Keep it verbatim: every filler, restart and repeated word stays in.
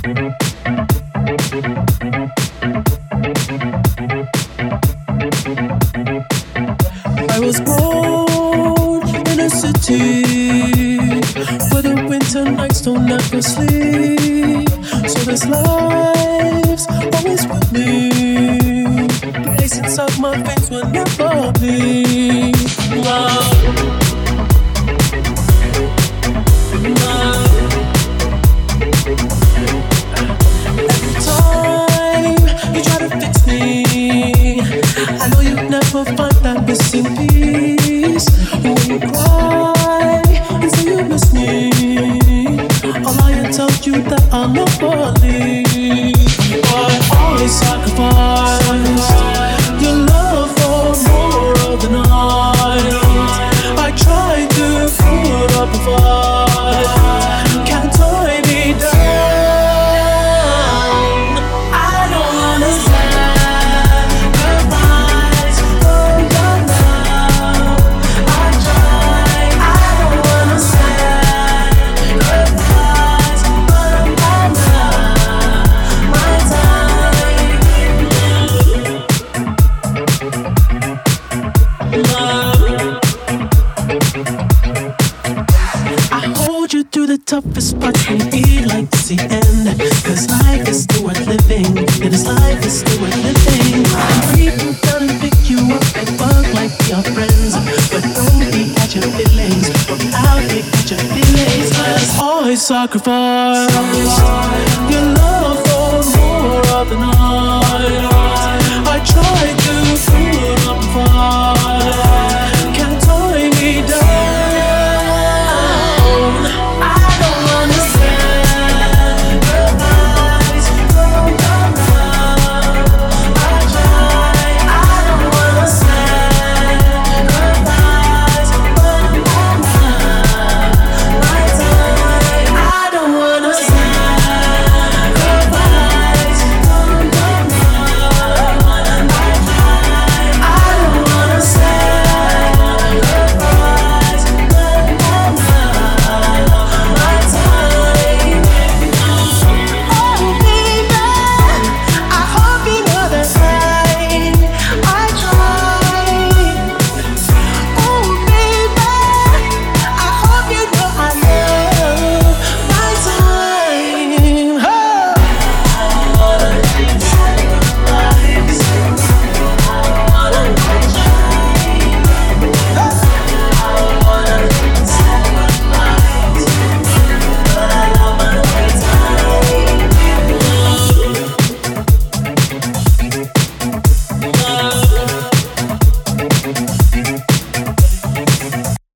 I was born in a city where the winter nights don't ever sleep. So this life's always with me. The ice inside my veins will never bleed. Love, love. Every time you try to fix me, I know you'll never find that missing piece. When you cry and say you miss me, I'll lie and tell you that I'll never leave. I always sacrifice your love for more of the night. I try to put up a fight. Can't tie me down. I don't understand the rise from the love. I try. I don't understand the rise from the love. My time, love. I hold you through the toughest parts when you feel like it's the end. Cause life is still worth living. And this life is still worth living. And people down and pick you up and fuck like your friends. But don't be at your feelings. Don't be out here at your feelings. Cause always sacrifice